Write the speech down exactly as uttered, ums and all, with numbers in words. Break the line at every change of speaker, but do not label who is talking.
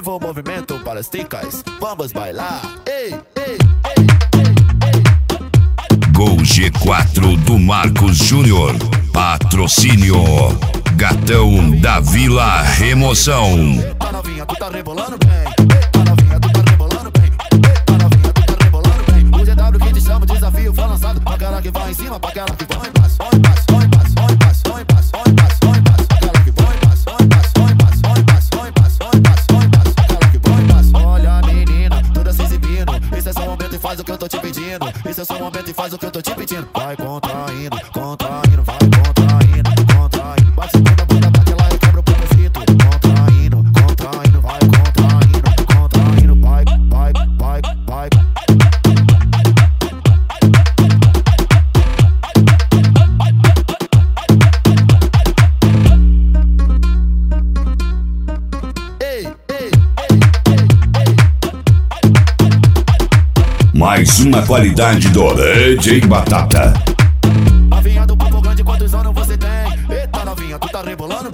Viva o movimento para as ticas, vamos bailar. Ei, ei,
Gol G quatro do Marcos Júnior. Patrocínio Gatão da Vila Remoção.
Tá novinha, tu tá rebolando bem. Tá novinha, tu tá rebolando bem. Tá novinha, tu tá rebolando bem. O G W que te chama, desafio foi lançado. Pra aquela que vai em cima, pra aquela que vai em baixo. Vai em baixo, vai em baixo, vai em baixo, vai em baixo, vai em baixo, vai em baixo. Aquela que vai em baixo, vai em baixo, vai em baixo, vai em baixo, vai em baixo, vai em baixo, vai em baixo. Aquela que vai em baixo. Olha menina, toda se exibindo. Isso é só um momento e faz o que eu tô te pedindo. Isso é só um momento e faz o que eu tô te pedindo. Vai contraindo, contraindo, vai contraindo, contraindo. Bate toda a bunda, bate lá e quebra o propósito. Contraindo, contraindo, vai contraindo, contraindo, vai, vai, vai, vai. Ei, ei, ei, ei, ei.
Mais uma qualidade do D J Batata.
Novinha do papo grande, quantos anos você tem? Eita novinha, tu tá rebolando